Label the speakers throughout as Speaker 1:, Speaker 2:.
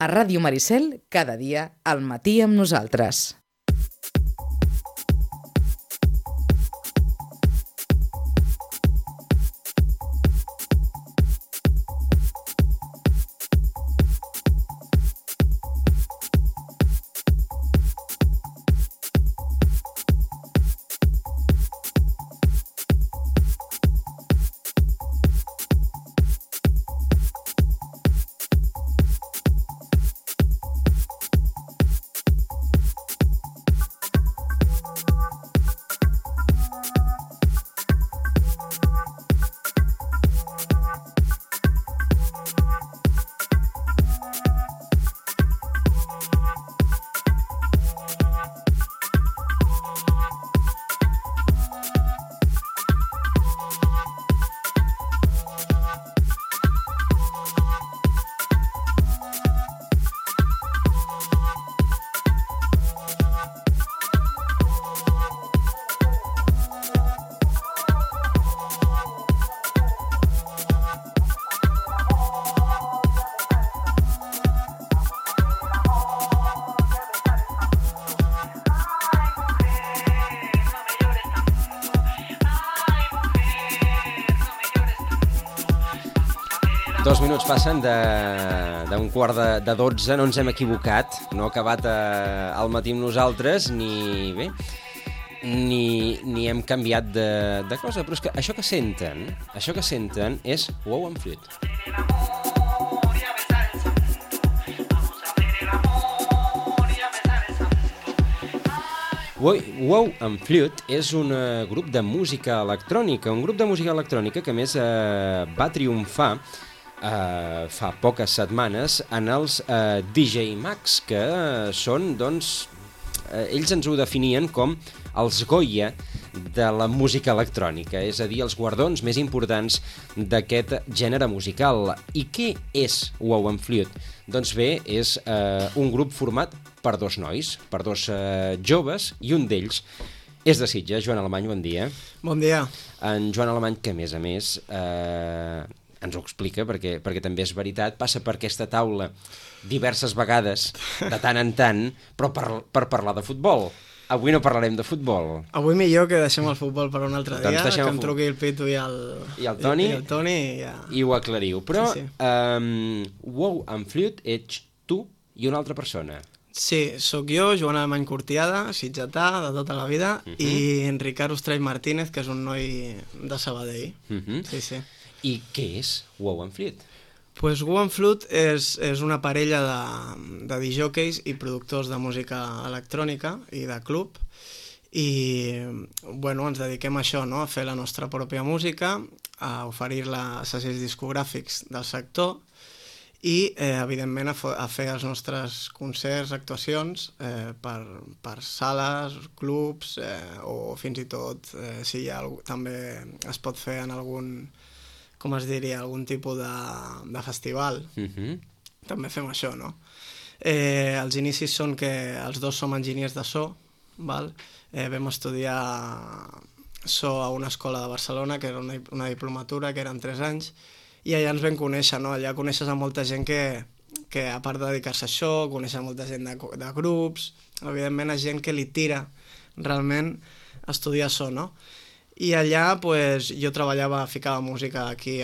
Speaker 1: A Ràdio Maricel, cada dia, al matí amb nosaltres.
Speaker 2: Dos minuts passen d'un quart de 12, no ens hem equivocat, no ha acabat al matí amb nosaltres, ni hem canviat de cosa, però és que això que senten és Wow and Flute. Wow and Flute és un grup de música electrònica, que a més va triomfar fa poques setmanes en els DJ Max, que són, doncs, ells ens ho definien com els Goya de la música electrònica, és a dir, els guardons més importants d'aquest gènere musical. I què és Wow and Flute? Doncs bé, és un grup format per dos nois, per dos joves, i un d'ells és de Sitges. Joan Alemany, bon dia.
Speaker 3: Bon dia.
Speaker 2: En Joan Alemany, que a més, ens ho explica, perquè també és veritat, passa per aquesta taula diverses vegades, de tant en tant, però per parlar de futbol. Avui no parlarem de futbol.
Speaker 3: Avui millor que deixem el futbol per un altre dia, que em truqui el Pitu i el
Speaker 2: Toni,
Speaker 3: ja.
Speaker 2: I ho aclariu. Però
Speaker 3: sí.
Speaker 2: Wow and Flute ets tu i una altra persona.
Speaker 3: Sí, sóc jo, Joan Alemany Cortiada, sitgetà de tota la vida, i en Ricard Ostray Martínez, que és un noi de Sabadell. Sí.
Speaker 2: I què és Wow and Flute?
Speaker 3: Pues Wow and Flute és una parella de disjòqueis i productors de música electrònica i de club, i bueno, ens dediquem a això, no? A fer la nostra pròpia música, a oferir-la a segels discogràfics del sector i, evidentment, a fer els nostres concerts, actuacions per sales, clubs, o fins i tot, si hi ha també es pot fer en algun, com es diria, algun tipus de festival. També fem això, no? Els inicis són que els dos som enginyers de so, val? Vam estudiar so a una escola de Barcelona, que era una diplomatura, que eren 3 anys, i allà ens vam conèixer, no? Allà coneixes a molta gent que a part de dedicar-se a això, coneix molta gent de grups, evidentment a gent que li tira realment estudiar so, no? I allà pues, jo ficava música aquí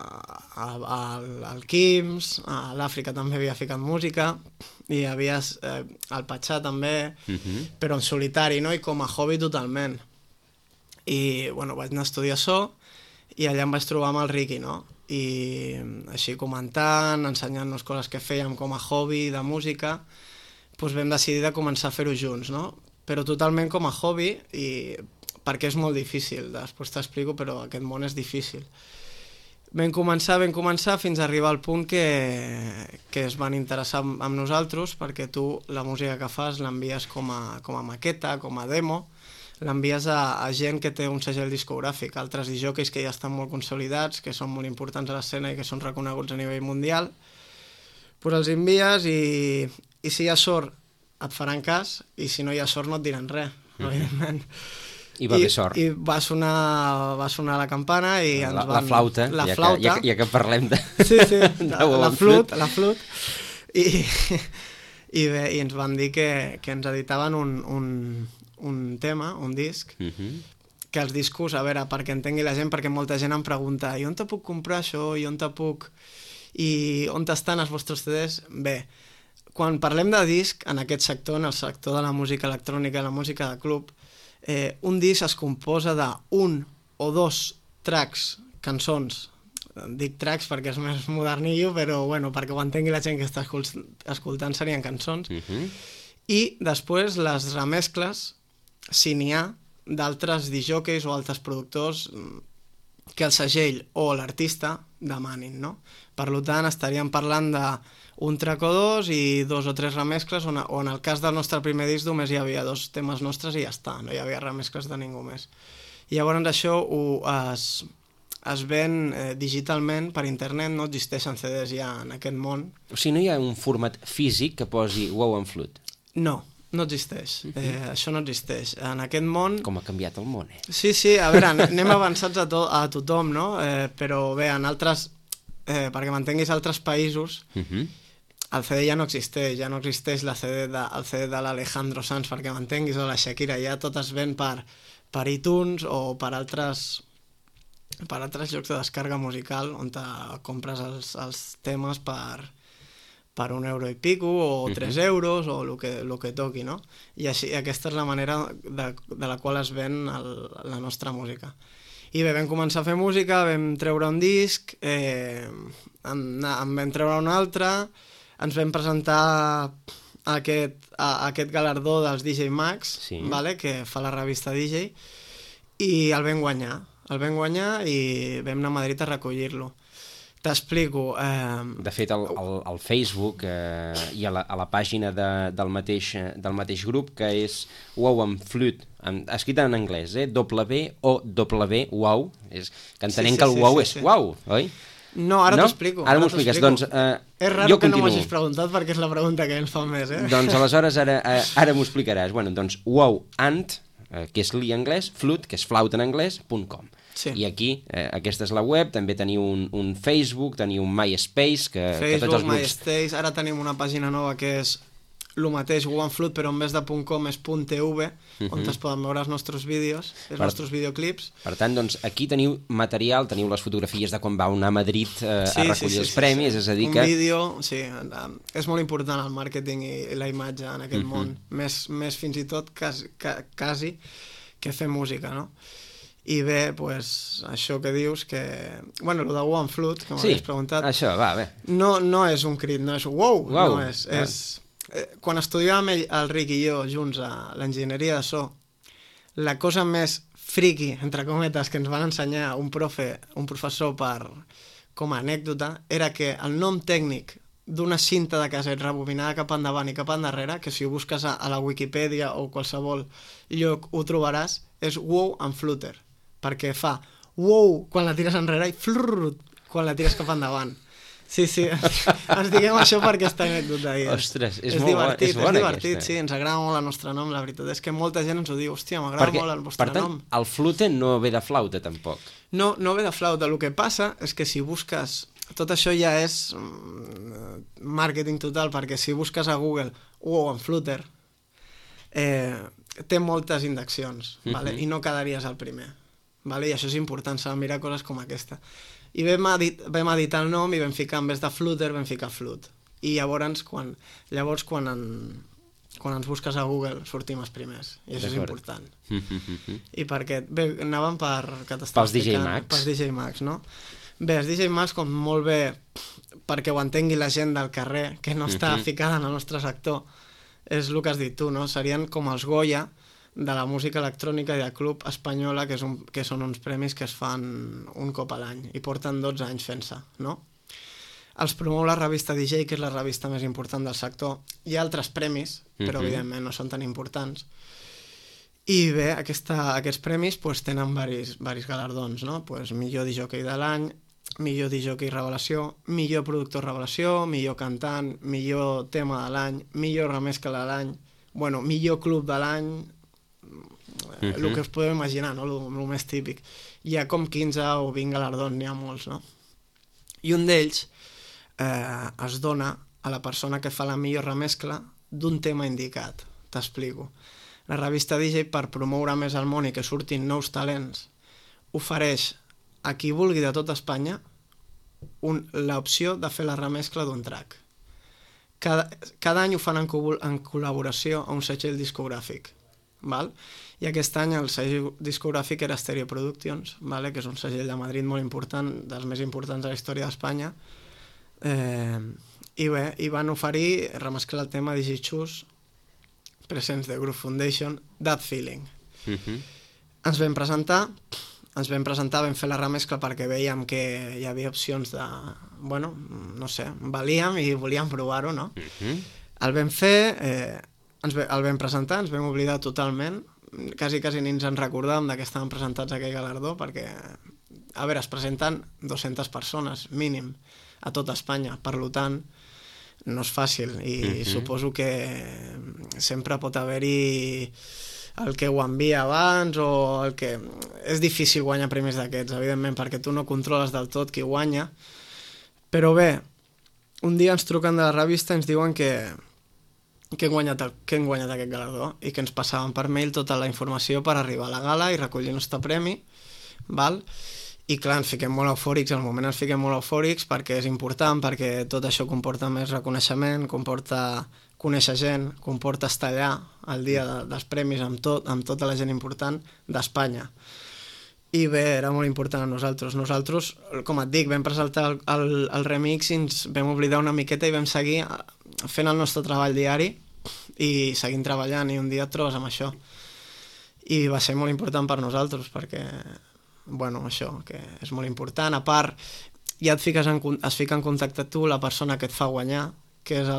Speaker 3: al Quims, a l'Àfrica també havia ficat música, i hi havia al Patxà també, però en solitari, no? I com a hobby totalment. I bueno, vaig anar a estudiar so, i allà em vaig trobar amb el Riqui, no? I així comentant, ensenyant-nos coses que fèiem com a hobby de música, doncs vam decidir de començar a fer-ho junts, no? Però totalment com a hobby, i perquè és molt difícil, després t'explico, però aquest món és difícil. Vam començar fins a arribar al punt que es van interessar amb nosaltres, perquè tu la música que fas l'envies com a maqueta, com a demo, l'envies a gent que té un segell discogràfic, altres disjòqueis que ja estan molt consolidats, que són molt importants a l'escena i que són reconeguts a nivell mundial, doncs els envies i si hi ha sort et faran cas, i si no hi ha sort no et diran res, evidentment.
Speaker 2: I va haver sort.
Speaker 3: I va sonar la campana i ens van...
Speaker 2: La flauta, ja que parlem de...
Speaker 3: Sí, la flut. I bé, i ens van dir que ens editaven un tema, un disc, que els discos, a veure, perquè entengui la gent, perquè molta gent em pregunta i on te puc comprar això, i on te puc... i on estan els vostres CDs? Bé, quan parlem de disc, en aquest sector, en el sector de la música electrònica, la música de club, un disc es composa d'un o dos tracks, cançons, dic tracks perquè és més modernillo, però bueno, perquè ho entengui la gent que està escoltant serien cançons, i després les remescles, si n'hi ha, d'altres disjòqueis o altres productors que el segell o l'artista demanin, no? Per tant, estaríem parlant d'un track o dos i dos o tres remescles, o en el cas del nostre primer disc només hi havia dos temes nostres i ja està, no hi havia remescles de ningú més. I llavors això es ven digitalment per internet, no existeixen CDs ja en aquest món.
Speaker 2: O sigui, no hi ha un format físic que posi Wow and Flute?
Speaker 3: No, no existeix. Això no existeix. En aquest món...
Speaker 2: Com ha canviat el món,
Speaker 3: Sí, a veure, anem avançats a tothom, no? Però bé, en altres... perquè m'entenguis, altres països, el CD ja no existeix, el CD de l'Alejandro Sanz, perquè m'entenguis, o la Shakira, ja tot es ven per iTunes o per altres llocs de descàrrega musical on te compres els temes per €1 i pico o 3 euros o el que toqui, no? I així, aquesta és la manera de la qual es ven la nostra música. I bé, vam començar a fer música, vam treure un disc, en vam treure un altre, ens vam presentar a aquest galardó dels DJ Mags, que fa la revista DJ, i el vam guanyar i vam anar a Madrid a recollir-lo. T'explico.
Speaker 2: De fet, al Facebook i a la pàgina del mateix grup, que és Wow and Flute, escrit en anglès, W-O-W, wow, que entenem que el wow és wow, oi?
Speaker 3: No, ara t'explico.
Speaker 2: Ara m'ho expliques. Doncs,
Speaker 3: és raro que no m'hagis preguntat perquè és la pregunta que ens fa més,
Speaker 2: Doncs aleshores ara m'ho explicaràs. Bueno, doncs wow and, que és l'I anglès, flute, que és flauta en anglès.com. I aquí, aquesta és la web, també teniu un Facebook, teniu un MySpace, que tots els grups...
Speaker 3: MySpace, ara tenim una pàgina nova que és el mateix, Wow and Flute, però en vez de .com és .tv, on es poden veure els nostres vídeos, els nostres videoclips.
Speaker 2: Per tant, doncs, aquí teniu material, teniu les fotografies de quan vau anar a Madrid a recollir els premis, és a dir que...
Speaker 3: Un vídeo, és molt important el màrqueting i la imatge en aquest món, més fins i tot quasi que fer música, no? I bé, doncs, això que dius, que... Bueno, el de Wow and Flute, que m'havies preguntat...
Speaker 2: Sí, això, va, bé.
Speaker 3: No és un crit, no és wow, no és... Quan estudiàvem el Ric i jo junts a l'enginyeria de so, la cosa més friki, entre cometes, que ens van ensenyar un professor com a anècdota, era que el nom tècnic d'una cinta de caset rebobinada cap endavant i cap endarrere, que si ho busques a la Wikipedia o qualsevol lloc ho trobaràs, és Wow and Flutter, perquè fa wow quan la tires enrere i flrrr quan la tires cap endavant. Sí, ens diguem això perquè està anècdota.
Speaker 2: Ostres, és molt divertit, és
Speaker 3: divertit, sí, ens agrada molt el nostre nom, la veritat és que molta gent ens ho diu, hòstia, m'agrada molt el vostre nom.
Speaker 2: Per tant, el flute no ve de flauta, tampoc.
Speaker 3: No ve de flauta, el que passa és que si busques... Tot això ja és màrqueting total, perquè si busques a Google Wow and Flutter, té moltes indexacions, i no quedaries el primer. I això és important, s'ha de mirar coses com aquesta. I vam editar el nom i vam ficar, en vez de Flutter, vam ficar Flute. I llavors, quan ens busques a Google, sortim els primers. I això és important. I perquè, bé, anàvem
Speaker 2: pels DJ Mags.
Speaker 3: Pels DJ Mags, no? Bé, els DJ Mags, com molt bé, perquè ho entengui la gent del carrer, que no està ficada en el nostre sector, és el que has dit tu, no? Serien com els Goya de la música electrònica i de club espanyola, que són uns premis que es fan un cop a l'any i porten 12 anys fent-se, no? Els promou la revista DJ, que és la revista més important del sector. Hi ha altres premis, però evidentment no són tan importants. I bé, aquests premis tenen varis galardons, no? Millor disjockey de l'any, millor disjockey revelació, millor productor revelació, millor cantant, millor tema de l'any, millor remescla de l'any, millor club de l'any, el que us podeu imaginar, no? El més típic. Hi ha com 15 o 20 galardons, n'hi ha molts, no? I un d'ells es dona a la persona que fa la millor remescla d'un tema indicat. T'explico. La revista DJ, per promoure més el món i que surtin nous talents, ofereix a qui vulgui de tot Espanya l'opció de fer la remescla d'un track. Cada any ho fan en col·laboració a un segell discogràfic. Val? I aquest any el segell discogràfic era Stereo Productions, vale? Que és un segell de Madrid molt important, dels més importants de la història d'Espanya. I bé, hi van oferir remesclar el tema DJ Choose, Presents de Groove Foundation, That Feeling. Ens vam presentar, vam fer la remescla perquè veiem que hi havia opcions de, bueno, no sé, valíem i volíem provar-ho, no? El vam fer, el vam presentar, ens vam oblidar totalment, quasi ni ens en recordàvem que estaven presentats a aquell galardó, perquè, a veure, es presenten 200 persones, mínim, a tot Espanya, per tant, no és fàcil, i suposo que sempre pot haver-hi el que ho envia abans o el que... És difícil guanyar premis d'aquests, evidentment, perquè tu no controles del tot qui guanya, però bé, un dia ens truquen de la revista i ens diuen que hem guanyat aquest galardó i que ens passaven per mail tota la informació per arribar a la gala i recollir el nostre premi, val? I clar, ens fiquem molt eufòrics, al moment ens fiquem molt eufòrics perquè és important, perquè tot això comporta més reconeixement, comporta conèixer gent, comporta estar allà el dia dels premis amb tota la gent important d'Espanya. I bé, era molt important a nosaltres. Nosaltres, com et dic, vam presentar el remix i ens vam oblidar una miqueta i vam seguir fent el nostre treball diari i seguint treballant, i un dia et trobes amb això. I va ser molt important per nosaltres perquè, bueno, això, que és molt important. A part, ja es fica en contacte tu la persona que et fa guanyar, que és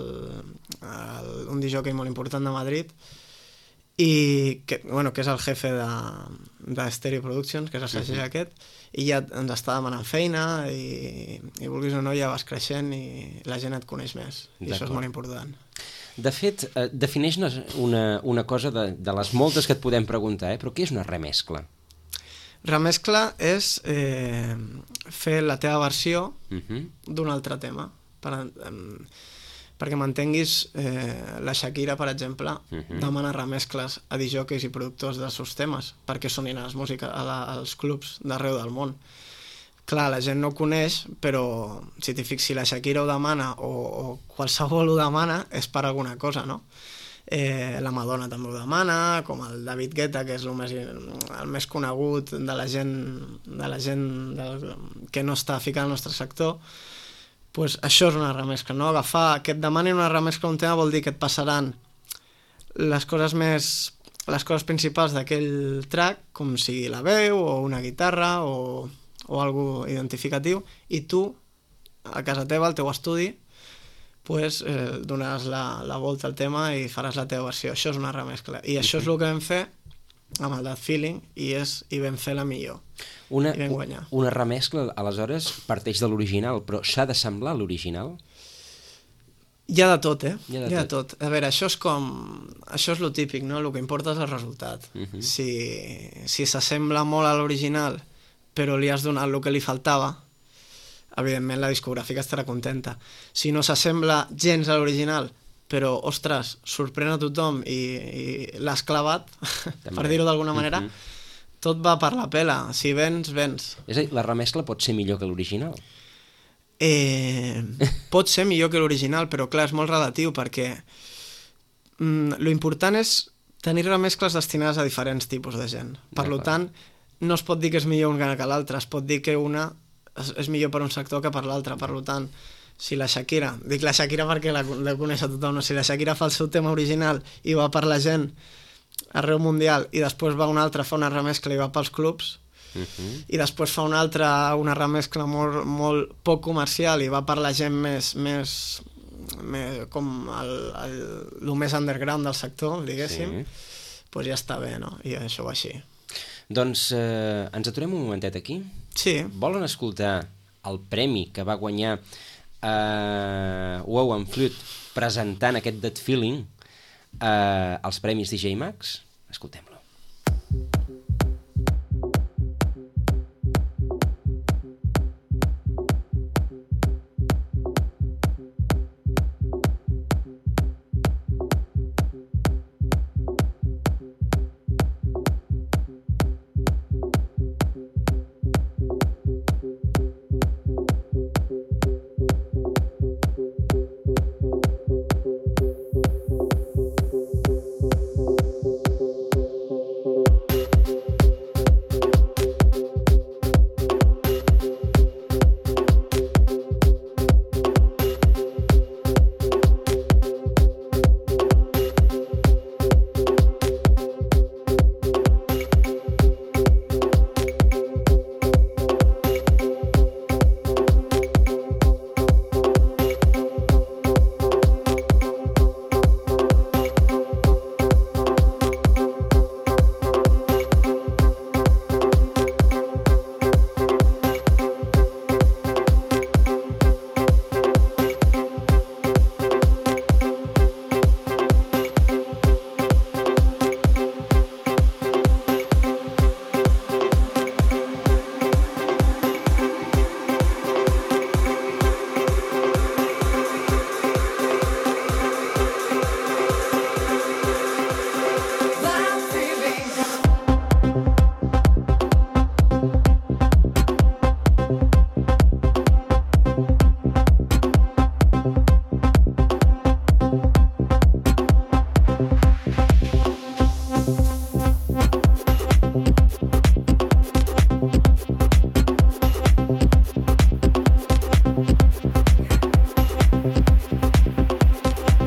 Speaker 3: un disjockey molt important de Madrid, i que és el jefe de Stereo Productions, que és el segell aquest, i ja ens està demanant feina i vulguis o no ja vas creixent i la gent et coneix més, i això és molt important.
Speaker 2: De fet, defineix-nos una cosa de les moltes que et podem preguntar, però què és una remescla?
Speaker 3: Remescla és fer la teva versió d'un altre tema. Perquè m'entenguis, la Shakira, per exemple, demana remescles a disjockeys i productors dels seus temes perquè sonin als clubs d'arreu del món. Clar, la gent no ho coneix, però si t'hi fixis, si la Shakira ho demana o qualsevol ho demana, és per alguna cosa, no? La Madonna també ho demana, com el David Guetta, que és el més conegut de la gent que no està ficada al nostre sector. Pues això és una remescla, no? Agafar, que et demanin una remescla a un tema vol dir que et passaran les coses principals d'aquell track, com sigui la veu o una guitarra o algo identificatiu, i tu, a casa teva, al teu estudi, pues, donaràs la volta al tema i faràs la teva versió. Això és una remescla. I això és el que vam fer amb el That Feeling, i vam fer la millor. I vam guanyar.
Speaker 2: Una remescla, aleshores, parteix de l'original, però s'ha de semblar a l'original?
Speaker 3: Hi ha de tot, Hi ha de tot. A veure, això és lo típic, no? El que importa és el resultat. Si s'assembla molt a l'original, però li has donat el que li faltava, evidentment la discogràfica estarà contenta. Si no s'assembla gens a l'original, però, ostres, sorprèn a tothom i l'has clavat, per dir-ho d'alguna manera, tot va per la pela. Si vens, vens.
Speaker 2: És a dir, la remescla pot ser millor que l'original?
Speaker 3: Pot ser millor que l'original, però clar, és molt relatiu, perquè lo important és tenir remescles destinades a diferents tipus de gent. Per tant, no es pot dir que és millor una que l'altra, es pot dir que una és millor per un sector que per l'altre. Per tant, si la Shakira, dic la Shakira perquè la coneix a tothom, no? Si la Shakira fa el seu tema original i va per la gent arreu mundial, i després va una altra, fa una remescla i va pels clubs, i després fa una altra, una remescla molt poc comercial i va per la gent més com el més underground del sector, diguéssim, doncs ja està bé, no? I això va així.
Speaker 2: Doncs ens aturem un momentet aquí?
Speaker 3: Sí.
Speaker 2: Volen escoltar el premi que va guanyar Wow and Flute presentant aquest That Feeling als Premis DJ Max? Escoltem-lo.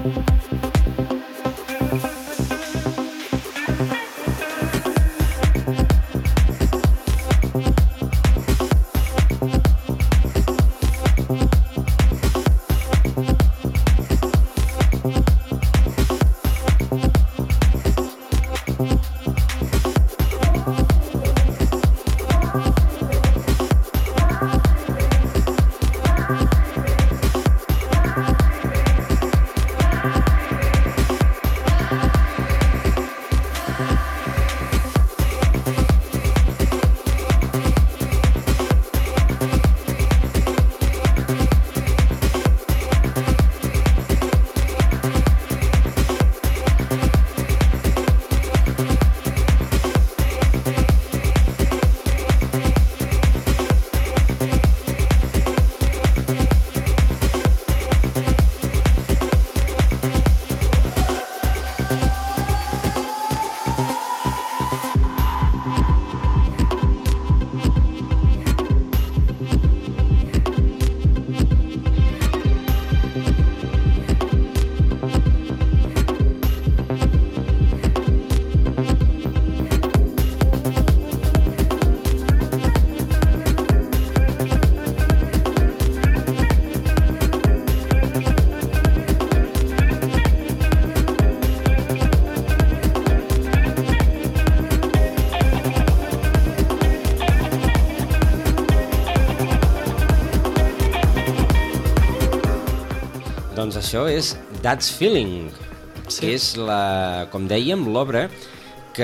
Speaker 2: Doncs això és That's Feeling, que és, com dèiem, l'obra que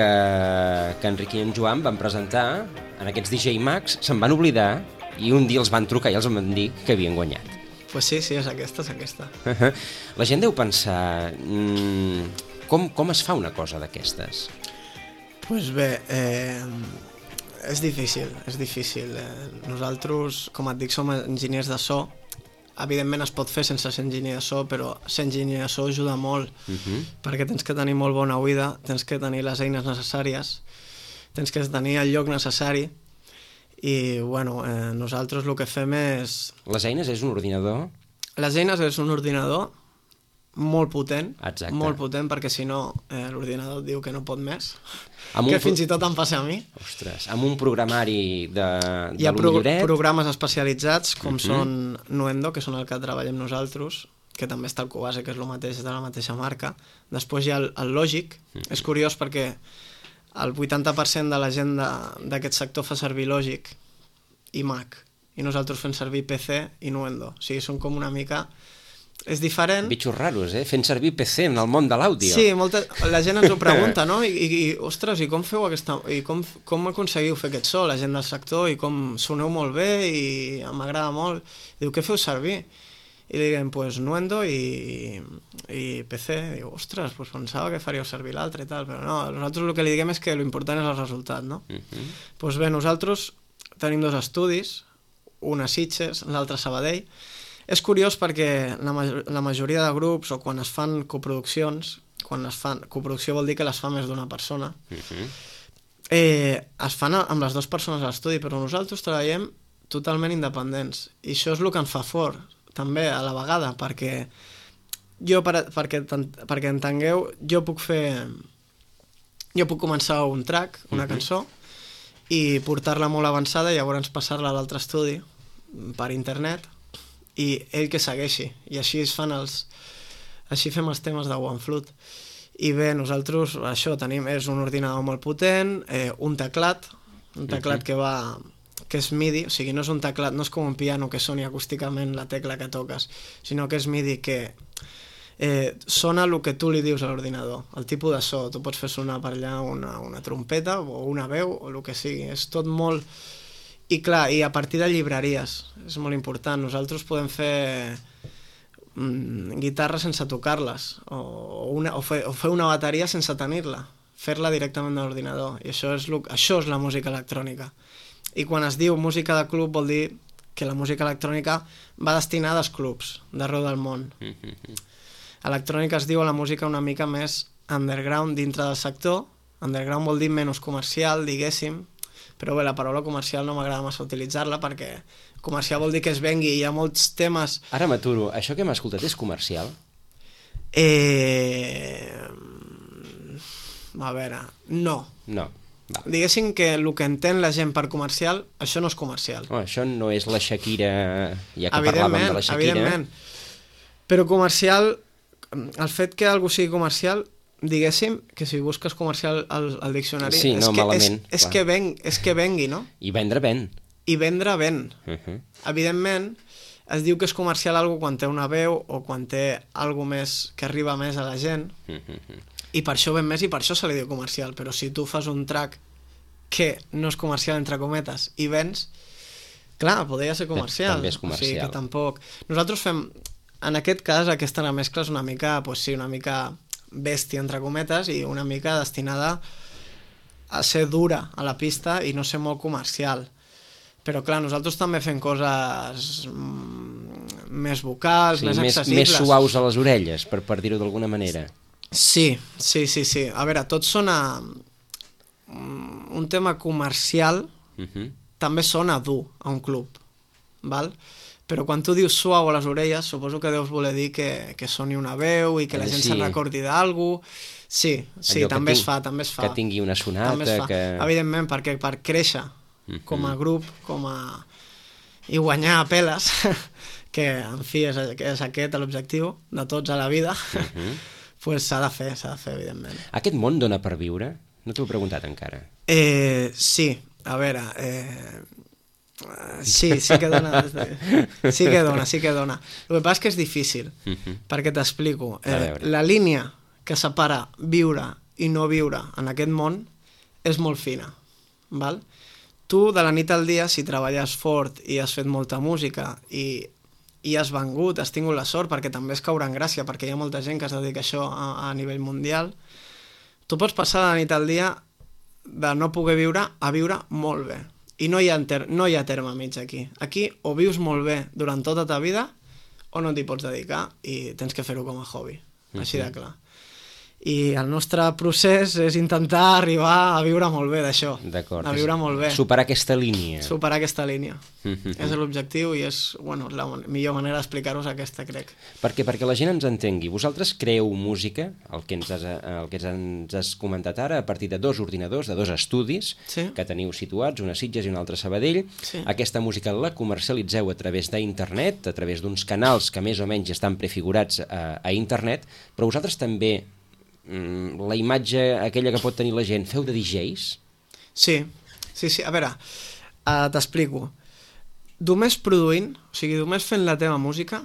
Speaker 2: Enric i en Joan van presentar en aquests DJ Mags, se'n van oblidar i un dia els van trucar i els van dir que havien guanyat.
Speaker 3: Pues sí, és aquesta, és aquesta.
Speaker 2: La gent deu pensar, com es fa una cosa d'aquestes?
Speaker 3: Pues bé, és difícil, és difícil. Nosaltres, com et dic, som enginyers de so. Evidentment es pot fer sense ser enginyer de so, però ser enginyer de so ajuda molt, perquè tens que tenir molt bona oïda, tens que tenir les eines necessàries, tens que tenir el lloc necessari, i bueno, nosaltres el que fem és...
Speaker 2: Les eines és un ordinador?
Speaker 3: Les eines és un ordinador molt potent,
Speaker 2: exacte,
Speaker 3: molt potent, perquè si no l'ordinador et diu que no pot més, que fins i tot em passa a mi.
Speaker 2: Ostres, amb un programari de
Speaker 3: hi ha programes especialitzats com són Nuendo, que són el que treballem nosaltres, que també està el Cubase, que és el mateix, de la mateixa marca. Després hi ha el Logic. És curiós perquè el 80% de la gent d'aquest sector fa servir Logic i Mac, i nosaltres fem servir PC i Nuendo. O sigui, són com una mica... És diferent.
Speaker 2: Bitxos raros, fent servir PC en el món de l'àudio.
Speaker 3: Sí, la gent ens ho pregunta, no? Ostres, i com feu aquesta... I com aconseguiu fer aquest so, la gent del sector, i com soneu molt bé, i m'agrada molt. Diu, què feu servir? I diguem, pues Nuendo i PC. Diu, ostres, pues pensava que faríeu servir l'altre i tal, però no, nosaltres el que li diguem és que l'important és el resultat, no? Pues bé, nosaltres tenim dos estudis, un a Sitges, l'altre a Sabadell. És curiós perquè la majoria de grups, o quan es fan coproduccions, coproducció vol dir que les fa més d'una persona, es fan amb les dues persones a l'estudi, però nosaltres treballem totalment independents, i això és el que ens fa fort, també, a la vegada, perquè entengueu, jo puc començar un track, una cançó, i portar-la molt avançada, i llavors passar-la a l'altre estudi per internet, i ell que segueixi, i així fem els temes de OneFlute. I bé, nosaltres això tenim, és un ordinador molt potent, un teclat que és MIDI, o sigui, no és un teclat, no és com un piano que soni acústicament la tecla que toques, sinó que és MIDI que sona el que tu li dius a l'ordinador, el tipus de so. Tu pots fer sonar per allà una trompeta o una veu o el que sigui, és tot molt... I clar, i a partir de llibreries, és molt important. Nosaltres podem fer guitarres sense tocar-les, o fer una bateria sense tenir-la, fer-la directament de l'ordinador, i això és la música electrònica. I quan es diu música de club vol dir que la música electrònica va destinada als clubs d'arreu del món. Electrònica es diu a la música una mica més underground dintre del sector. Underground vol dir menys comercial, diguéssim, però bé, la paraula comercial no m'agrada massa utilitzar-la, perquè comercial vol dir que es vengui, i hi ha molts temes...
Speaker 2: Ara m'aturo, això que hem escoltat és comercial?
Speaker 3: A veure, no.
Speaker 2: No. Va.
Speaker 3: Diguéssim que el que entén la gent per comercial, això no és comercial.
Speaker 2: Això no és la Shakira, ja que parlàvem de la Shakira.
Speaker 3: Evidentment. Però comercial, el fet que algú sigui comercial, diguéssim que si busques comercial al diccionari,
Speaker 2: sí, no, malament,
Speaker 3: és que vengui, no?
Speaker 2: I vendre ven.
Speaker 3: I vendre ven. Evidentment, es diu que és comercial algú quan té una veu o quan té algo més que arriba més a la gent. I per això ven més i per això se li diu comercial. Però si tu fas un track que no és comercial, entre cometes, i vens, clar, podria ser comercial.
Speaker 2: També és comercial.
Speaker 3: O sigui que tampoc... Nosaltres fem, en aquest cas, aquesta mescla és una mica, pues sí, una mica bèstia, entre cometes, i una mica destinada a ser dura a la pista i no ser molt comercial. Però clar, nosaltres també fem coses més vocals, més accessibles.
Speaker 2: Més suaus a les orelles, per dir-ho d'alguna manera.
Speaker 3: Sí. A veure, tot sona... Un tema comercial també sona dur a un club, val? Però quan tu dius suau a les orelles, suposo que deus voler dir que soni una veu i que la gent se'n recordi d'algú. Sí, també es fa.
Speaker 2: Que tingui una sonata.
Speaker 3: Evidentment, perquè per créixer com a grup, i guanyar a peles, que en fi és aquest l'objectiu de tots a la vida, pues s'ha de fer, evidentment.
Speaker 2: Aquest món dona per viure? No t'ho he preguntat encara.
Speaker 3: Sí, a veure... Sí que dona. Sí que dona. El que passa és que és difícil, perquè t'explico. La línia que separa viure i no viure en aquest món és molt fina, val? Tu, de la nit al dia, si treballes fort i has fet molta música i has vengut, has tingut la sort, perquè també es caurà en gràcia, perquè hi ha molta gent que es dedica a això a nivell mundial, tu pots passar de la nit al dia de no poder viure a viure molt bé. I no hi ha terme mig aquí. Aquí o vius molt bé durant tota ta vida o no t'hi pots dedicar i tens que fer-ho com a hobby, així de clar. I el nostre procés és intentar arribar a viure molt bé d'això.
Speaker 2: D'acord.
Speaker 3: A viure molt bé.
Speaker 2: Superar aquesta línia.
Speaker 3: És l'objectiu i és la millor manera d'explicar-vos aquesta, crec.
Speaker 2: Perquè la gent ens entengui. Vosaltres creeu música, el que ens has comentat ara, a partir de 2 ordinadors, de 2 estudis, que teniu situats, un a Sitges i un altre a Sabadell. Aquesta música la comercialitzeu a través d'internet, a través d'uns canals que més o menys estan prefigurats a internet, però vosaltres també... la imatge aquella que pot tenir la gent, feu de DJs?
Speaker 3: Sí. A veure, t'explico. Només produint, o sigui, només fent la teva música,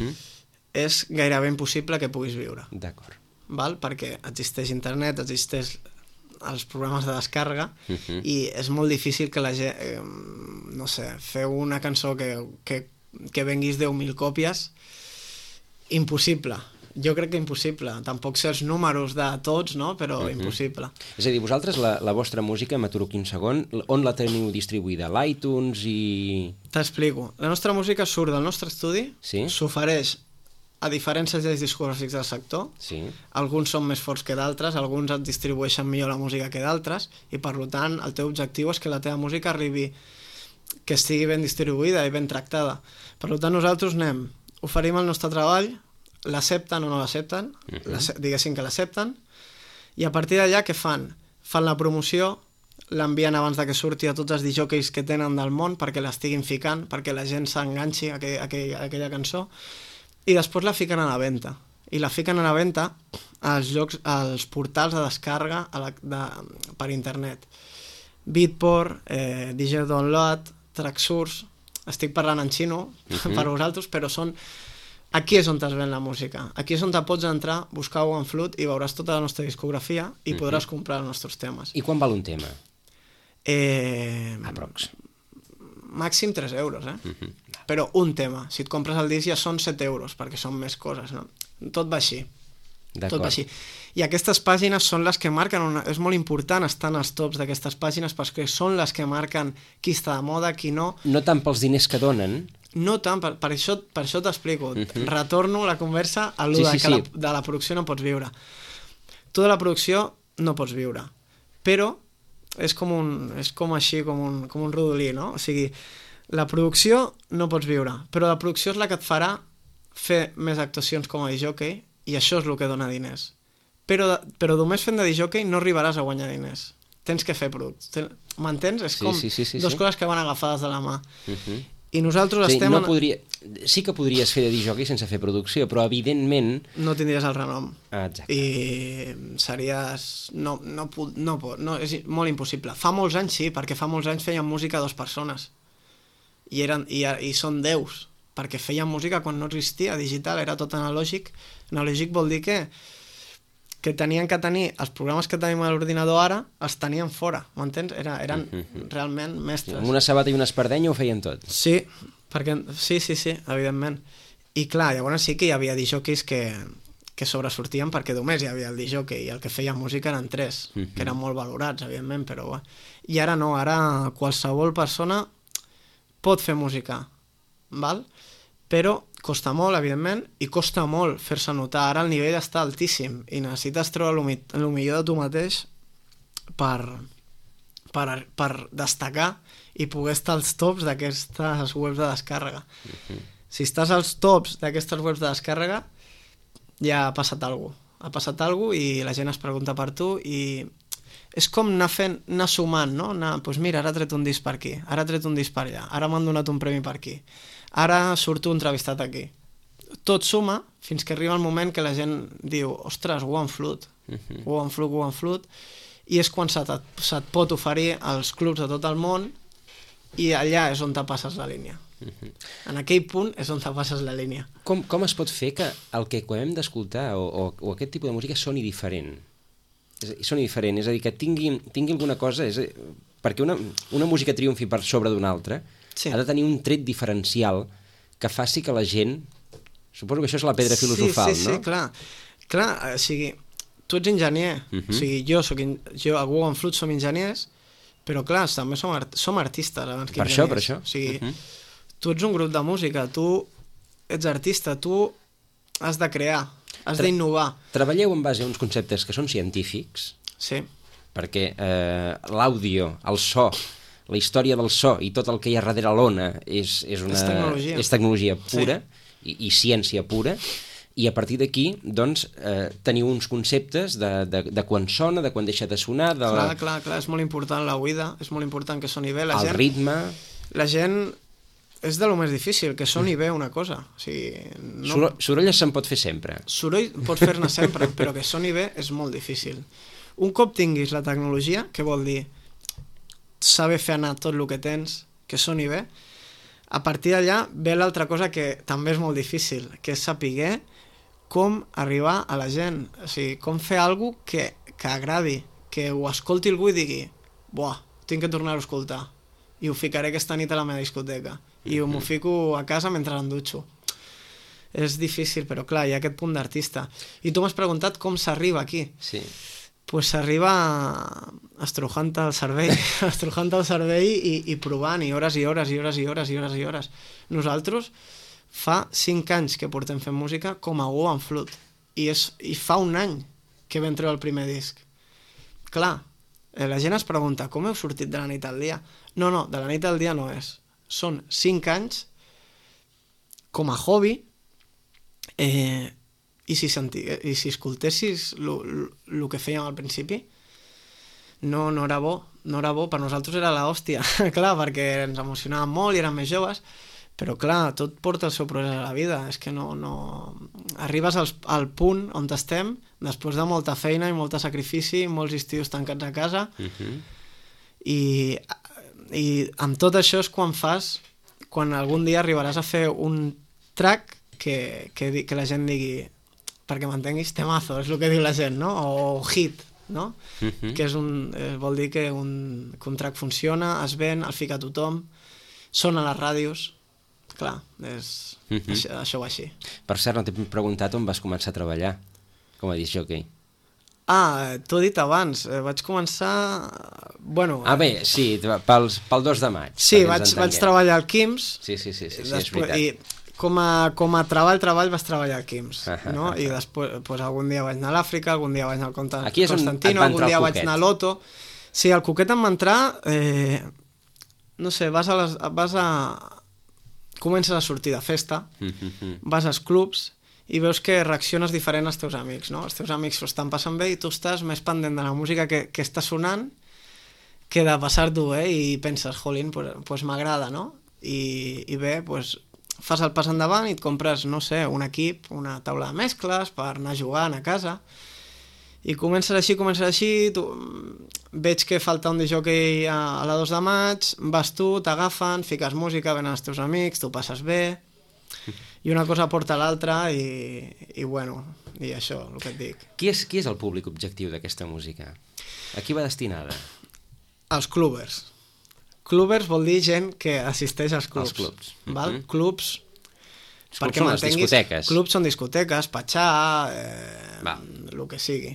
Speaker 3: és gairebé impossible que puguis viure.
Speaker 2: D'acord.
Speaker 3: Val? Perquè existeix internet, existeix els programes de descàrrega i és molt difícil que la gent, no sé, feu una cançó que venguis 10.000 còpies, impossible. Jo crec que impossible, tampoc sé els números de tots, no? Però impossible.
Speaker 2: És a dir, vosaltres la vostra música, m'aturo aquí un segon, on la teniu distribuïda? A l'iTunes i...
Speaker 3: T'explico. La nostra música surt del nostre estudi, s'ofereix a diferents segells discogràfics del sector, alguns són més forts que d'altres, alguns et distribueixen millor la música que d'altres, i per tant el teu objectiu és que la teva música arribi, que estigui ben distribuïda i ben tractada. Per tant nosaltres oferim el nostre treball, l'accepten o no l'accepten, diguéssim que l'accepten, i a partir d'allà què fan? Fan la promoció, l'envien abans que surti a tots els disjòqueis que tenen del món perquè l'estiguin ficant, perquè la gent s'enganxi a aquella cançó, i després la fiquen a la venda. I la fiquen a la venda als portals de descàrrega per internet. Beatport, DJ Download, Traxsource, estic parlant en xino per vosaltres, però són... Aquí és on es ven la música. Aquí és on te pots entrar, buscar One-Flute i veuràs tota la nostra discografia i podràs comprar els nostres temes.
Speaker 2: I quan val un tema? Aprox.
Speaker 3: Màxim 3 euros, Però un tema. Si et compres el disc ja són 7 euros, perquè són més coses, no? Tot va així. Tot va així. I aquestes pàgines són les que marquen, és molt important estar en els tops d'aquestes pàgines perquè són les que marquen qui està de moda, qui no.
Speaker 2: No tant pels diners que donen.
Speaker 3: No tant, per això t'explico. Retorno la conversa a allò de la producció no pots viure. Tu de la producció no pots viure, però és com un rodolí, no? O sigui, la producció no pots viure, però la producció és la que et farà fer més actuacions com a disjockey i això és el que dona diners. Però només fent de disjockey no arribaràs a guanyar diners. Tens que fer productes. M'entens? És com dues coses que van agafades de la mà. I nosaltres estem...
Speaker 2: Sí que podries fer de disjockey sense fer producció, però evidentment...
Speaker 3: No tindries el renom.
Speaker 2: Exacte.
Speaker 3: I series... No, és molt impossible. Fa molts anys sí, perquè fa molts anys feien música 2 persones. I són 10, perquè feien música quan no existia digital, era tot analògic. Analògic vol dir que tenien que tenir, els programes que tenim a l'ordinador ara, els tenien fora, m'entens? Eren realment mestres.
Speaker 2: Amb una sabata i una espardenya ho feien tot.
Speaker 3: Sí, sí, evidentment. I clar, llavors sí que hi havia disjockeys que sobresortien perquè només hi havia el disjockey i el que feia música eren 3, que eren molt valorats, evidentment, però... I ara no, ara qualsevol persona pot fer música, val? Però costa molt, evidentment, i costa molt fer-se notar. Ara el nivell està altíssim i necessites treure el millor de tu mateix per destacar i poder estar als tops d'aquestes webs de descàrrega. Si estàs als tops d'aquestes webs de descàrrega, ja ha passat alguna cosa. Ha passat alguna cosa i la gent es pregunta per tu i és com anar sumant, no? Doncs mira, ara ha tret un disc per aquí, ara ha tret un disc per allà, ara m'han donat un premi per aquí, ara surto entrevistat aquí. Tot suma fins que arriba el moment que la gent diu ostres, ho han flut, i és quan se't pot oferir als clubs de tot el món i allà és on te passes la línia. En aquell punt és on te passes la línia.
Speaker 2: Com es pot fer que el que acabem d'escoltar o aquest tipus de música soni diferent? Soni diferent, és a dir, que tingui alguna cosa, perquè una música triomfi per sobre d'una altra, ha de tenir un tret diferencial que faci que la gent... Suposo que això és la pedra filosofal, no?
Speaker 3: Sí, clar, o sigui, tu ets enginyer, o sigui, jo a Google Flute som enginyers, però clar, també som artistes abans que enginyers.
Speaker 2: Per això.
Speaker 3: O sigui, tu ets un grup de música, tu ets artista, tu has de crear, has d'innovar.
Speaker 2: Treballeu en base a uns conceptes que són científics,
Speaker 3: sí,
Speaker 2: perquè l'àudio, el so, la història del so i tot el que hi ha darrere l'ona és tecnologia pura, sí, i ciència pura, i a partir d'aquí doncs, teniu uns conceptes de quan sona, de quan deixa de sonar...
Speaker 3: Clar, és molt important l'oïda, és molt important que soni bé.
Speaker 2: El ritme...
Speaker 3: La gent... És de lo més difícil, que soni bé una cosa. O sigui,
Speaker 2: Sorolles se'n pot fer sempre.
Speaker 3: Soroll pot fer-ne sempre, però que soni bé és molt difícil. Un cop tinguis la tecnologia, què vol dir? Saber fer anar tot el que tens, que soni bé, a partir d'allà ve l'altra cosa que també és molt difícil, que és saber com arribar a la gent, o sigui, com fer alguna cosa que agradi, que ho escolti algú i digui buah, tinc que tornar-ho a escoltar i ho ficaré aquesta nit a la meva discoteca i m'ho fico a casa mentre em dutxo. És difícil, però clar, hi ha aquest punt d'artista. I tu m'has preguntat com s'arriba aquí.
Speaker 2: Sí.
Speaker 3: Pues s'arriba estrujant el cervell i provant, i hores i hores i hores i hores i hores i hores. Nosaltres fa 5 anys que portem fent música com a Go and Flute i fa un any que vam treure el primer disc. Clar, la gent es pregunta com heu sortit de la nit al dia? No, de la nit al dia no és. Són 5 anys com a hobby i si escoltessis el que fèiem al principi no era bo, per nosaltres era l'hòstia, clar, perquè ens emocionàvem molt i érem més joves, però clar, tot porta el seu progrés a la vida, és que no... Arribes al punt on estem després de molta feina i molt sacrifici, molts estius tancats a casa, i amb tot això és quan algun dia arribaràs a fer un track que la gent digui, perquè m'entenguis, temazo, és el que diu la gent, no? O hit, no? Que vol dir que un track funciona, es ven, el fica tothom, sona a les ràdios, clar, això va així.
Speaker 2: Per cert, no t'he preguntat on vas començar a treballar com a discjockey.
Speaker 3: T'ho he dit abans, vaig començar...
Speaker 2: bé, sí, pel 2 de maig.
Speaker 3: Sí, vaig treballar al Quims.
Speaker 2: Sí, és veritat.
Speaker 3: I com a treball vas treballar al Quims, no? I després algun dia vaig anar a l'Àfrica, algun dia vaig anar al Constantino, algun dia vaig anar a l'Oto. Sí, el Coquet em va entrar... No sé, comences a sortir de festa, vas als clubs i veus que reacciones diferent als teus amics, no? Els teus amics s'ho estan passant bé i tu estàs més pendent de la música que està sonant que de passar-t'ho bé i penses, jolín, pues m'agrada, no? I bé, pues, fas el pas endavant i et compres, no sé, un equip, una taula de mescles per anar jugant a casa i comences així, veig que falta un disjockey a la 2 de maig, vas tu, t'agafen, fiques música, venen els teus amics, tu passes bé i una cosa porta l'altra i bueno, i això, el que et dic.
Speaker 2: Qui és el públic objectiu d'aquesta música? A qui va destinada?
Speaker 3: Els clubbers. Clubbers vol dir gent que assisteix als clubs.
Speaker 2: Els clubs.
Speaker 3: Val? Clubs,
Speaker 2: perquè són les discoteques.
Speaker 3: Clubs són discoteques, patxà, el que sigui.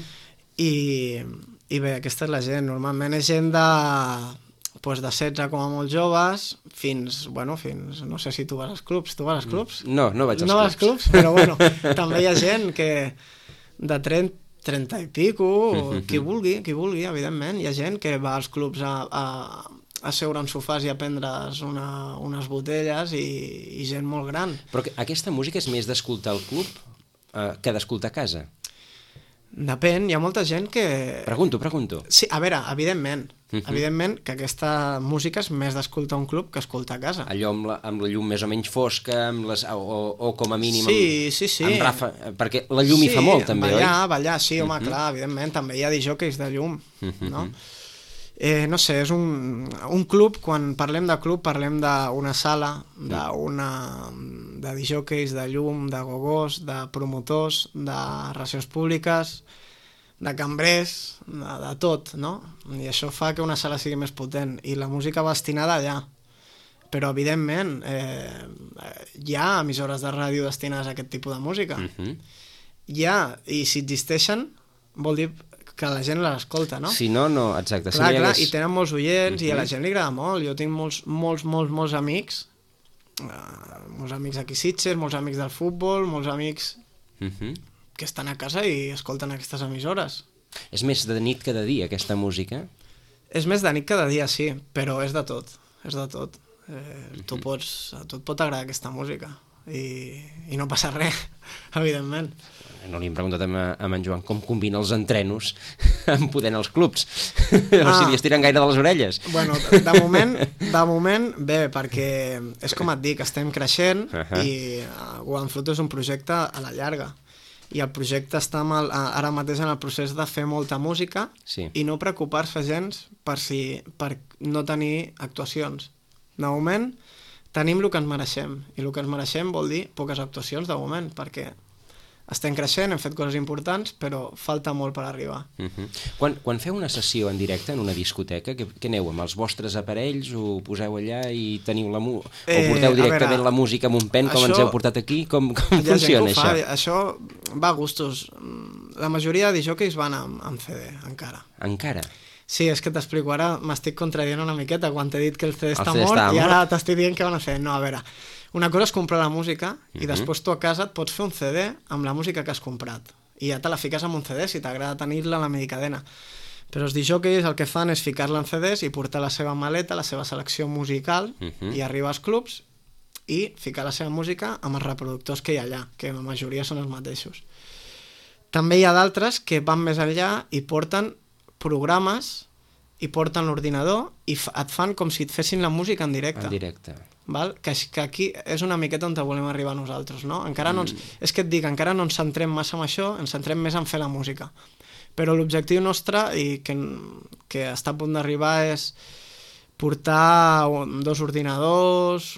Speaker 3: I bé, aquesta és la gent. Normalment és gent de 16 com a molt joves fins, no sé si tu vas als clubs. Tu vas als clubs?
Speaker 2: No vaig als clubs.
Speaker 3: No vas als clubs, però bueno, també hi ha gent que de 30 i pico, qui vulgui, evidentment. Hi ha gent que va als clubs a seure en sofàs i a prendre's unes botelles i gent molt gran.
Speaker 2: Però aquesta música és més d'escoltar al club que d'escoltar a casa?
Speaker 3: Depèn, hi ha molta gent que...
Speaker 2: Pregunto.
Speaker 3: Sí, a veure, evidentment que aquesta música és més d'escoltar a un club que escoltar a casa.
Speaker 2: Allò amb la llum més o menys fosca, o com a mínim
Speaker 3: sí.
Speaker 2: amb rafa, perquè la llum hi fa molt també, oi?
Speaker 3: Ballar, sí, home, clar, evidentment, també hi ha disjockeys de llum, no? No sé, és un club, quan parlem de club parlem d'una sala, de disjockeys, de llum, de gogós, de promotors, de relacions públiques, de cambrers, de tot, no? I això fa que una sala sigui més potent i la música va destinada allà. Però evidentment hi ha emissores de ràdio destinades a aquest tipus de música. Hi ha, i si existeixen vol dir que la gent l'escolta, no?
Speaker 2: Si no, exacte.
Speaker 3: Clar, i tenen molts oients i a la gent li agrada molt. Jo tinc molts amics, molts amics aquí a Sitges, molts amics del futbol, molts amics que estan a casa i escolten aquestes emissores.
Speaker 2: És més de nit que de dia, aquesta música?
Speaker 3: És més de nit que de dia, sí, però és de tot. Tu et pot agradar aquesta música i no passa res, evidentment.
Speaker 2: No li hem preguntat a en Joan com combina els entrenos amb poder anar als clubs. O si li estiren gaire de les orelles.
Speaker 3: Bueno, de moment bé, perquè és com et dic, estem creixent i One Flute és un projecte a la llarga. I el projecte està ara mateix en el procés de fer molta música i no preocupar-se gens per no tenir actuacions. De moment tenim el que ens mereixem, i el que ens mereixem vol dir poques actuacions de moment, perquè estem creixent, hem fet coses importants, però falta molt per arribar.
Speaker 2: Quan feu una sessió en directe en una discoteca, què aneu, amb els vostres aparells, ho poseu allà i teniu o porteu directament la música amb un pen, com ens heu portat aquí? Com funciona això?
Speaker 3: Això va a gustos. La majoria de disjockeys van amb CD, encara.
Speaker 2: Encara?
Speaker 3: Sí, és que t'explico, ara m'estic contradient una miqueta quan t'he dit que el CD està mort i ara t'estic dient que van a fer. No, a veure, una cosa és comprar la música i després tu a casa et pots fer un CD amb la música que has comprat i ja te la fiques amb un CD si t'agrada tenir-la a la medicadena. Però els disjockeys el que fan és ficar-la en CDs i portar la seva maleta, la seva selecció musical i arribar als clubs i ficar la seva música amb els reproductors que hi ha allà, que la majoria són els mateixos. També hi ha d'altres que van més enllà i porten programes i porten l'ordinador i et fan com si et fessin la música en directe.
Speaker 2: En directe.
Speaker 3: Val? Que aquí és una miqueta on volem arribar nosaltres, no? Encara no és que et dic, encara no ens centrem massa en això, ens centrem més en fer la música. Però l'objectiu nostre, i que està a punt d'arribar, és portar 2 ordinadors,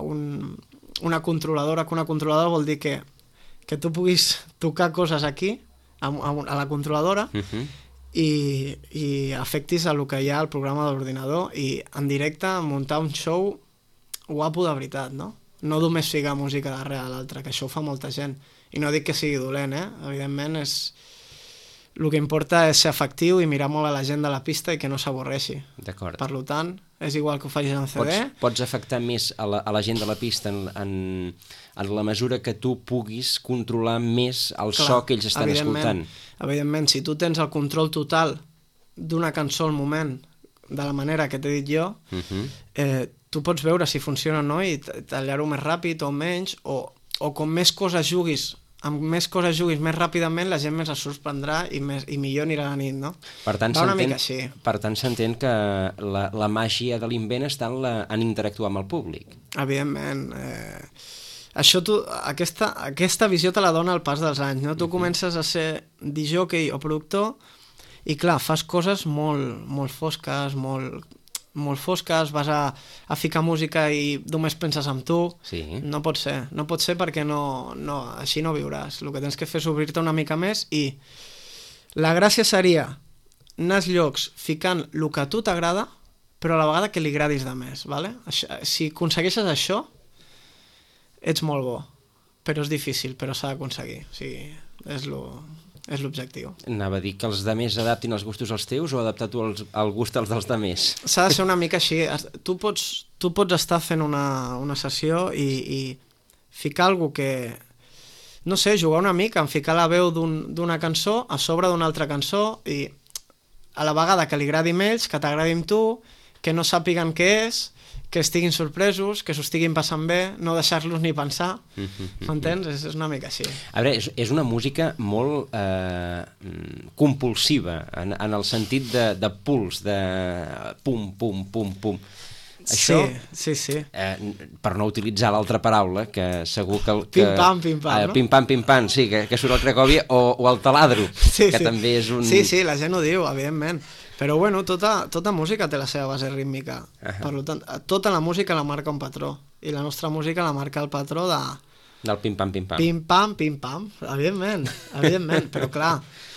Speaker 3: una controladora, que una controladora vol dir que tu puguis tocar coses aquí, a la controladora, i afectis a lo que hi ha al programa de l'ordinador i en directe muntar un show guapo de veritat, no? No només ficar música darrere de l'altra, que això ho fa molta gent. I no dic que sigui dolent, Evidentment, el que importa és ser efectiu i mirar molt a la gent de la pista i que no s'avorreixi.
Speaker 2: D'acord.
Speaker 3: Per tant, és igual que ho facis en CD.
Speaker 2: Pots afectar més a la gent de la pista en la mesura que tu puguis controlar més el so que ells estan escoltant.
Speaker 3: Evidentment, si tu tens el control total d'una cançó al moment, de la manera que t'he dit jo, tu pots veure si funciona o no i tallar-ho més ràpid o menys, o o com més coses juguis, amb més coses juguis més ràpidament, la gent més es sorprendrà i millor anirà a la nit, no?
Speaker 2: Per tant,
Speaker 3: va una mica així.
Speaker 2: Per tant, s'entén que la màgia de l'invent està en interactuar amb el públic.
Speaker 3: Evidentment. Això aquesta visió te la dona al pas dels anys, no? Tu comences a ser disjockey o productor i, clar, fas coses molt fosques, molt fosques, vas a ficar música i només penses en tu.
Speaker 2: Sí.
Speaker 3: No pot ser perquè així no viuràs. El que tens que fer és obrir-te una mica més i la gràcia seria anar als llocs ficant el que a tu t'agrada, però a la vegada que li agradis de més, ¿vale? Si aconsegueixes això, ets molt bo, però és difícil, però s'ha d'aconseguir. O sigui, és l'objectiu.
Speaker 2: Anava a dir que els de més adaptin els gustos als teus o adaptar tu el gust als dels de més?
Speaker 3: S'ha de ser una mica així. Tu pots estar fent una sessió i ficar alguna que... No sé, jugar una mica, en ficar la veu d'una cançó a sobre d'una altra cançó i a la vegada que li agradi a ells, que t'agradi amb tu, que no sàpiguen què és, que estiguin sorpresos, que s'ho estiguin passant bé, no deixar-los ni pensar, m'entens? És una mica així.
Speaker 2: A veure, és una música molt compulsiva, en el sentit de puls, de pum, pum, pum, pum. Això,
Speaker 3: sí.
Speaker 2: per no utilitzar l'altra paraula, que segur que...
Speaker 3: Pim-pam, no?
Speaker 2: Pim-pam, sí, que surt el Cracòvia, o el taladro, que també és un...
Speaker 3: Sí, la gent ho diu, evidentment. Però bueno, tota música té la seva base rítmica. Per tant, tota la música la marca un patró. I la nostra música la marca el patró
Speaker 2: del pim-pam, pim-pam.
Speaker 3: Pim-pam, evidentment. Però clar,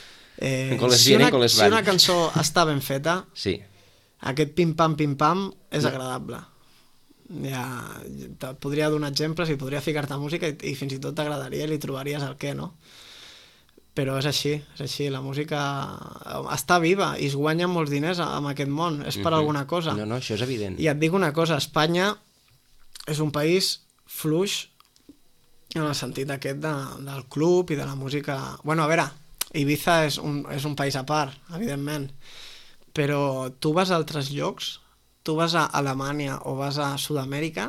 Speaker 3: si una cançó està ben feta,
Speaker 2: sí,
Speaker 3: aquest pim-pam és agradable. Ja, te podria donar exemples i podria ficar-te música i fins i tot t'agradaria i li trobaries el què, no? Però és així, la música està viva i es guanyen molts diners amb aquest món, és per alguna cosa.
Speaker 2: No, això és evident.
Speaker 3: I et dic una cosa, Espanya és un país fluix en el sentit aquest del club i de la música... Bueno, a veure, Ibiza és un país a part, evidentment, però tu vas a altres llocs, tu vas a Alemanya o vas a Sud-amèrica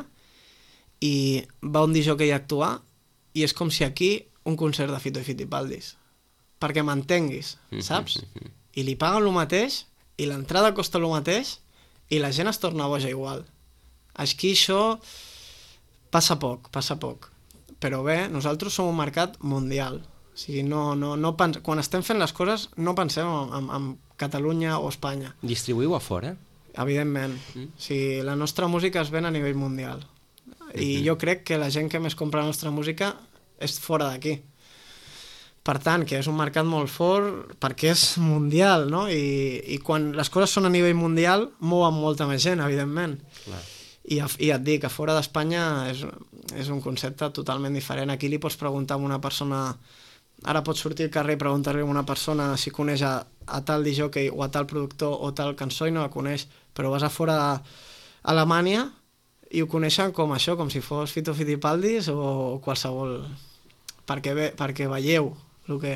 Speaker 3: i va un disjockey a actuar i és com si aquí un concert de Fito i Fitipaldis, perquè m'entenguis, saps? I li paguen el mateix i l'entrada costa el mateix i la gent es torna boja igual. Aquí això passa poc. Però bé, nosaltres som un mercat mundial. O sigui, quan estem fent les coses no pensem en Catalunya o Espanya.
Speaker 2: Distribuïu a fora?
Speaker 3: Evidentment. O sigui, la nostra música es ven a nivell mundial. I jo crec que la gent que més compra la nostra música és fora d'aquí. Per tant, que és un mercat molt fort perquè és mundial, no? I quan les coses són a nivell mundial mouen molta més gent, evidentment. Clar. I et dic, a fora d'Espanya és un concepte totalment diferent. Aquí li pots preguntar a una persona... Ara pots sortir al carrer i preguntar-li a una persona si coneix a tal disjockey o a tal productor o tal cançó i no la coneix, però vas a fora d'Alemanya i ho coneixen com això, com si fos Fito Fitipaldis o qualsevol... perquè veieu el que...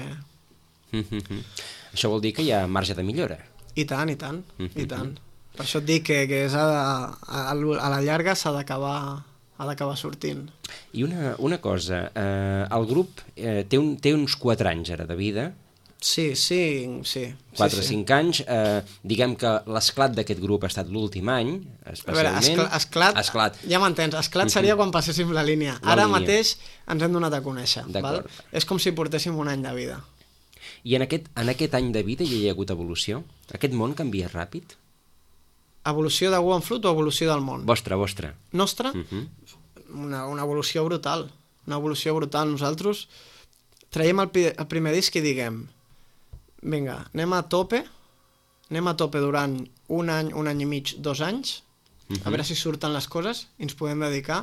Speaker 2: Això vol dir que hi ha marge de millora.
Speaker 3: I tant. Per això et dic que a la llarga s'ha d'acabar sortint.
Speaker 2: I una cosa, el grup té uns 4 anys ara de vida.
Speaker 3: Sí.
Speaker 2: 4 o 5 anys. Diguem que l'esclat d'aquest grup ha estat l'últim any, especialment.
Speaker 3: A veure, esclat, ja m'entens, esclat seria quan passéssim la línia. Ara mateix ens hem donat a conèixer. Val? És com si portéssim un any de vida.
Speaker 2: I en aquest any de vida hi ha hagut evolució? Aquest món canvia ràpid?
Speaker 3: Evolució de One Flute o evolució del món?
Speaker 2: Vostra.
Speaker 3: Nostra? Una evolució brutal. Nosaltres traiem el primer disc i diguem vinga, anem a tope durant un any i mig, 2 anys, a veure si surten les coses i ens podem dedicar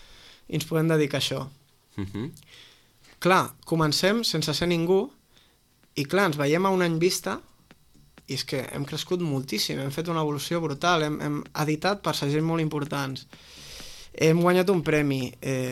Speaker 3: a això. Clar, comencem sense ser ningú i clar, ens veiem a un any vista i és que hem crescut moltíssim, hem fet una evolució brutal, hem editat per segells molt importants, hem guanyat un premi,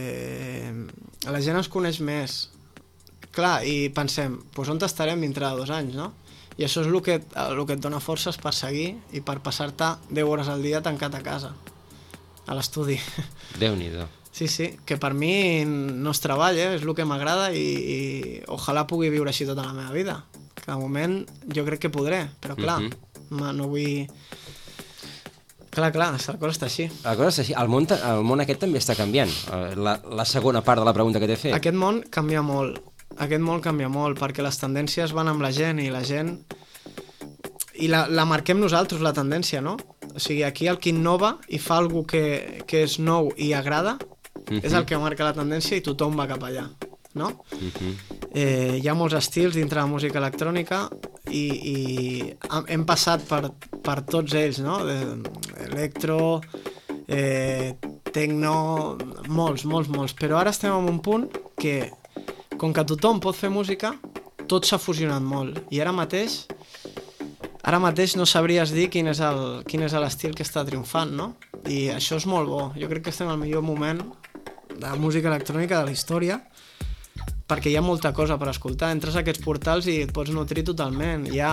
Speaker 3: la gent ens coneix més. Clar, i pensem, doncs on estarem dintre de 2 anys, no? I això és el que et dona forces per seguir i per passar-te 10 hores al dia tancat a casa, a l'estudi.
Speaker 2: Déu-n'hi-do.
Speaker 3: Sí, que per mi no és treball, és el que m'agrada i ojalà pugui viure així tota la meva vida. Que de moment jo crec que podré, però clar, no vull... Clar, la cosa està així.
Speaker 2: La cosa està així. El món aquest també està canviant. La segona part de la pregunta que t'he fet.
Speaker 3: Aquest món canvia molt. Perquè les tendències van amb la gent i la gent... I la marquem nosaltres, la tendència, no? O sigui, aquí el que innova i fa alguna cosa que és nou i agrada és el que marca la tendència i tothom va cap allà, no? Hi ha molts estils dintre la música electrònica i hem passat per tots ells, no? Electro, tecno, molts, però ara estem en un punt que, com que tothom pot fer música, tot s'ha fusionat molt i ara mateix no sabries dir quin és l'estil que està triomfant, no? I això és molt bo. Jo crec que estem al millor moment de la música electrònica de la història perquè hi ha molta cosa per escoltar. Entres a aquests portals i et pots nutrir totalment. Hi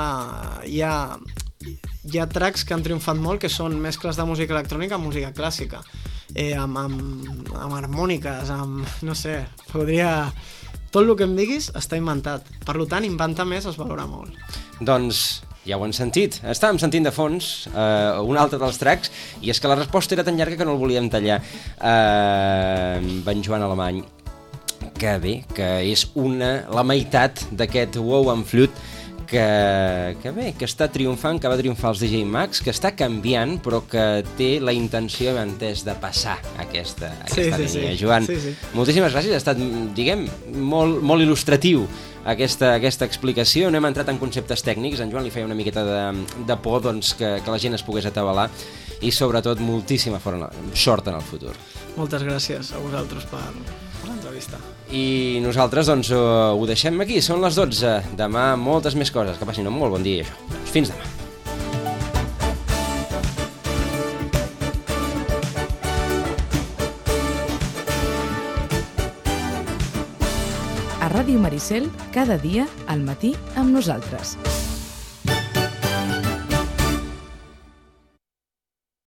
Speaker 3: ha tracks que han triomfat molt que són mescles de música electrònica amb música clàssica, amb harmòniques, no sé, tot el que em diguis està inventat. Per tant, inventar més es valora molt.
Speaker 2: Doncs ja ho han sentit. Estàvem sentint de fons un altre dels tracks i és que la resposta era tan llarga que no el volíem tallar. En Joan Alemany, que bé, que és la meitat d'aquest Wow amb Flute que està triomfant, que va triomfar els DJ Max, que està canviant, però que té la intenció, ben entès, de passar aquesta línia. Joan, moltíssimes gràcies. Ha estat, diguem, molt il·lustratiu aquesta explicació. No hem entrat en conceptes tècnics. En Joan li feia una miqueta de por doncs, que la gent es pogués atabalar i, sobretot, moltíssima sort en el futur.
Speaker 3: Moltes gràcies a vosaltres per l'entrevista.
Speaker 2: I nosaltres doncs ho deixem aquí. Són les 12. Demà moltes més coses. Que passin un molt bon dia i això. Doncs fins demà.
Speaker 1: A Ràdio Maricel, cada dia al matí amb nosaltres.